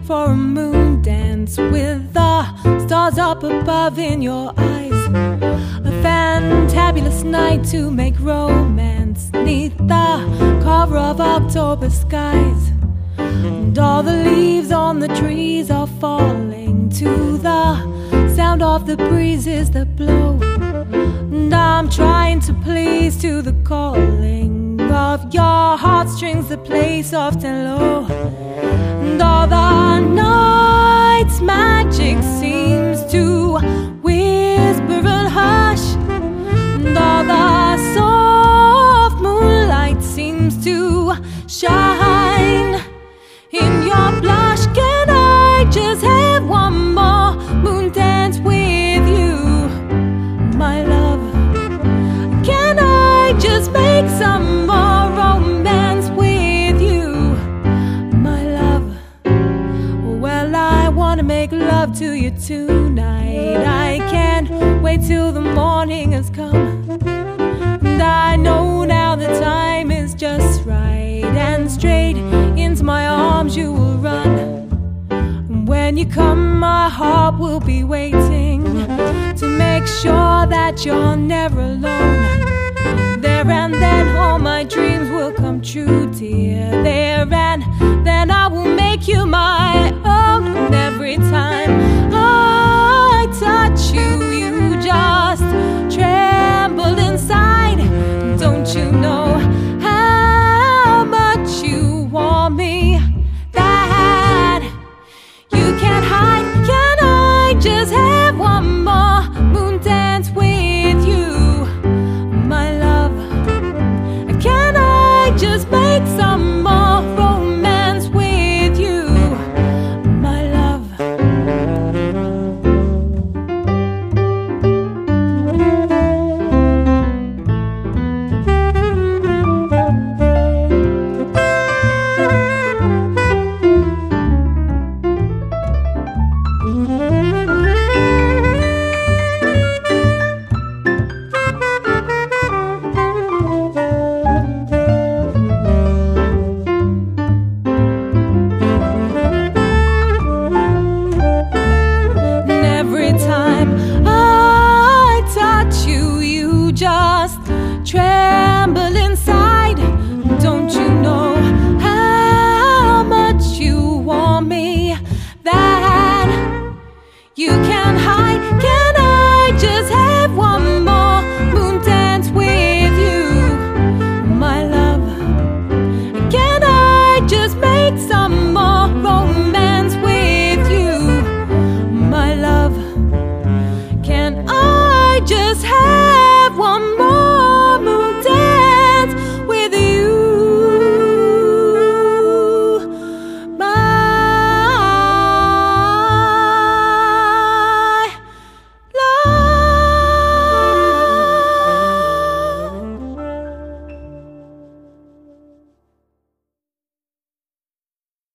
for a moon dance with the stars up above in your eyes. A fantabulous night to make romance neath the cover of October skies. And all the leaves on the trees are falling to the sound of the breezes that blow. And I'm trying to please to the calling of your heartstrings that play soft and low. And all the night's magic seems to whisper and hush. And all the soft moonlight seems to shine in your blush. Can I just have one more moon dance with you, my love? Can I just make some more romance with you, my love? Well, I wanna make love to you tonight. I can't wait till the morning has come. And I know now the time is just right, and straight into my arms you will run. And when you come, my heart will be waiting to make sure that you're never alone. There and then all my dreams will come true, dear. There and then I will make you my own. And every time I touch you, you just tremble inside. Don't you know